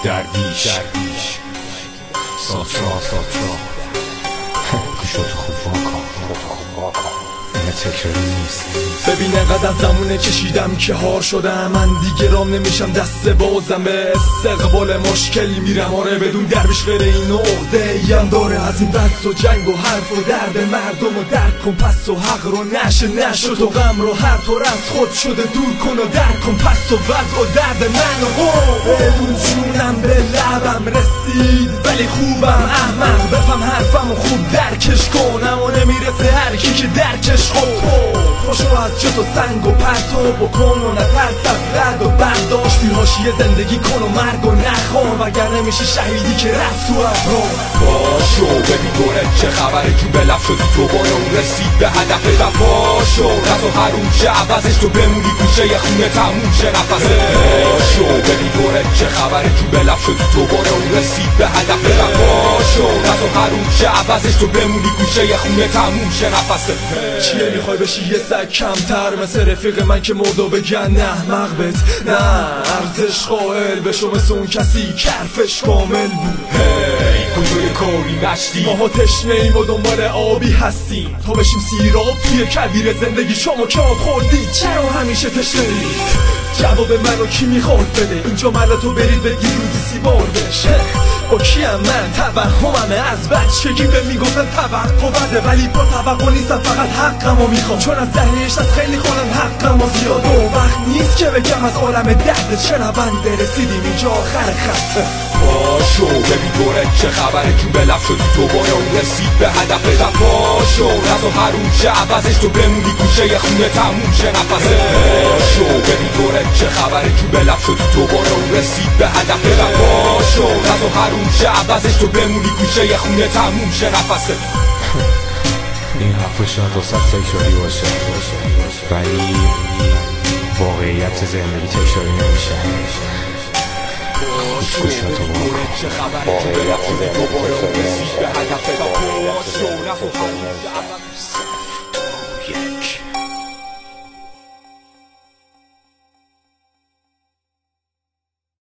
درویش ساترا گوشاتو خوب واکن اینه تکراری نیست. ببین انقدر از زمونه کشیدم که هار شدم، من دیگه رام نمیشم دست بازم به استقبال مشکلی میرم. آره بدون درویش غیر این عقده ایم داره از این بحث و جنگ و حرف و درد مردم و درک کن پس و حق رو نشد و غم رو هر طور از خود شده دور کن و درک کن پس و وضع و درد من بدون جونم به لبم رسید ولی خوبم احمق بفهم حرفم و خوب درکش کنم و نمیرسه هر کی که درکش پاشو از جت و سنگ و پرتو بکن و نترس از رد و برداشت بی حاشیه زندگی کن و مرگ و نخوان وگرنه میشه شهیدی که رفت تو ابرام. پاشو ببین دورت چه خبره جو به لب شدی تو بالا اون رسید به هدف و پاشو رز و حروم شه عوضش تو بمونی گوشه خونه تموم شه نفسه. پاشو ببین دورت چه خبره جو به لب شدی تو بالا اون رسید به هدف و پاشو رز و حروم شه عوضش تو بمونی گوشه خونه تموم شه نفسه. چیه میخوای بشی یه سگ کمتر مثل رفیق من که مرد و بگن نه مغبت نه ارزش قائل بشو مثل اون کسی کرفش کامل بود. کجای کاری نشتی ماها تشنه ایم و دنبال آبی هستیم تا بشیم سیراب توی کبیر زندگی. شما که آب خوردید چرا همیشه تشنه اید؟ جواب منو کی میخواد بده؟ اینجا من تو برید بگی روزی سیبار بشه. با کیم من توهممه از بچگی به میگفتن توقع بده ولی با توقع نیستم فقط حقمو میخوام چون از دهنش از خیلی خونم حقمو زیاد و وقت نیست که بگم از عالم درد چه رونده رسیدیم اینجا آخر خط. پاشو ببین دورت چه خبره جو به لب شدی تو بالا اون رسید به هدف و پاشو رز و حروم شه عوضش تو بمونی گوشه خونه تموم شه نفسه. پاشو ببین دورت چه خبره جو به لب شدی تو بالا اون رسید به هدف و پاشو رز و حروم شه عوضش تو بمونی گوشه خونه تموم شه نفسه. این حرف شاید واسه تکراری باشه ولی واقعیت زندگی تکراری نمیشه. گوشاتو واکن واقعیت زندگی تکراری نمیشه.